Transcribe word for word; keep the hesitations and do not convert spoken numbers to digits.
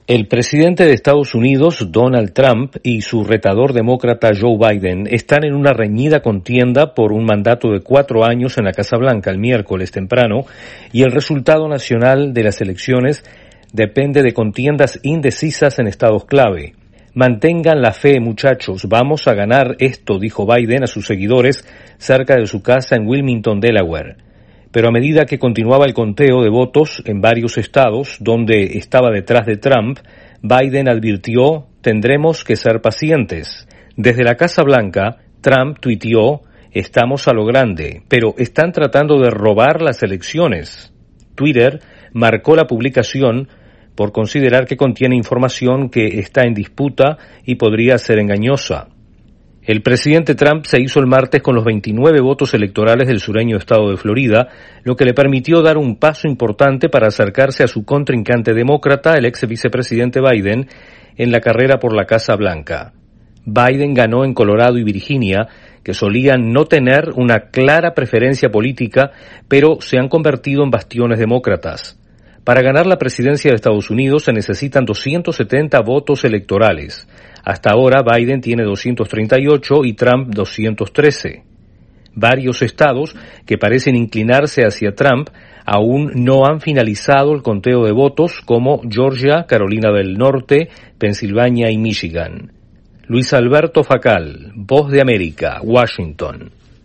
El presidente de Estados Unidos, Donald Trump, y su retador demócrata Joe Biden están en una reñida contienda por un mandato de cuatro años en la Casa Blanca el miércoles temprano, y el resultado nacional de las elecciones depende de contiendas indecisas en estados clave. Mantengan la fe, muchachos, vamos a ganar esto, dijo Biden a sus seguidores cerca de su casa en Wilmington, Delaware. Pero a medida que continuaba el conteo de votos en varios estados donde estaba detrás de Trump, Biden advirtió, tendremos que ser pacientes. Desde la Casa Blanca, Trump tuiteó, estamos a lo grande, pero están tratando de robar las elecciones. Twitter marcó la publicación por considerar que contiene información que está en disputa y podría ser engañosa. El presidente Trump se hizo el martes con los veintinueve votos electorales del sureño estado de Florida, lo que le permitió dar un paso importante para acercarse a su contrincante demócrata, el ex vicepresidente Biden, en la carrera por la Casa Blanca. Biden ganó en Colorado y Virginia, que solían no tener una clara preferencia política, pero se han convertido en bastiones demócratas. Para ganar la presidencia de Estados Unidos se necesitan doscientos setenta votos electorales. Hasta ahora Biden tiene doscientos treinta y ocho y Trump doscientos trece. Varios estados que parecen inclinarse hacia Trump aún no han finalizado el conteo de votos, como Georgia, Carolina del Norte, Pensilvania y Michigan. Luis Alberto Facal, Voz de América, Washington.